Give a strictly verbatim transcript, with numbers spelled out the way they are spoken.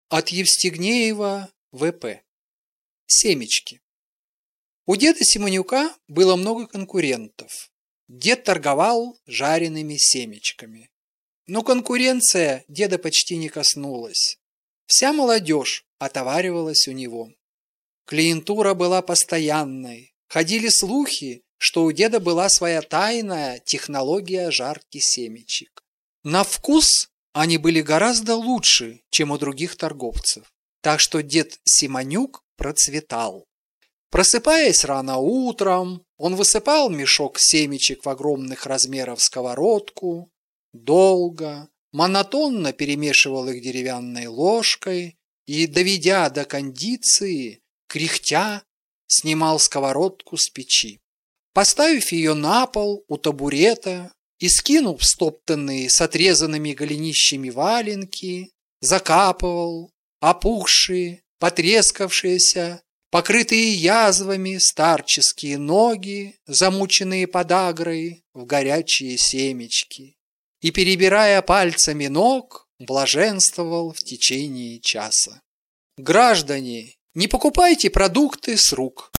От Евстигнеева В П Семечки. У деда Симонюка было много конкурентов. Дед торговал жареными семечками. Но конкуренция деда почти не коснулась. Вся молодежь отоваривалась у него. Клиентура была постоянной. Ходили слухи, что у деда была своя тайная технология жарки семечек. На вкус они были гораздо лучше, чем у других торговцев. Так что дед Симонюк процветал. Просыпаясь рано утром, он высыпал мешок семечек в огромных размеров сковородку, долго, монотонно перемешивал их деревянной ложкой и, доведя до кондиции, кряхтя, снимал сковородку с печи. Поставив ее на пол у табурета и скинув стоптанные с отрезанными голенищами валенки, закапывал опухшие, потрескавшиеся, покрытые язвами старческие ноги, замученные подагрой, в горячие семечки, и, перебирая пальцами ног, блаженствовал в течение часа. Граждане, не покупайте продукты с рук.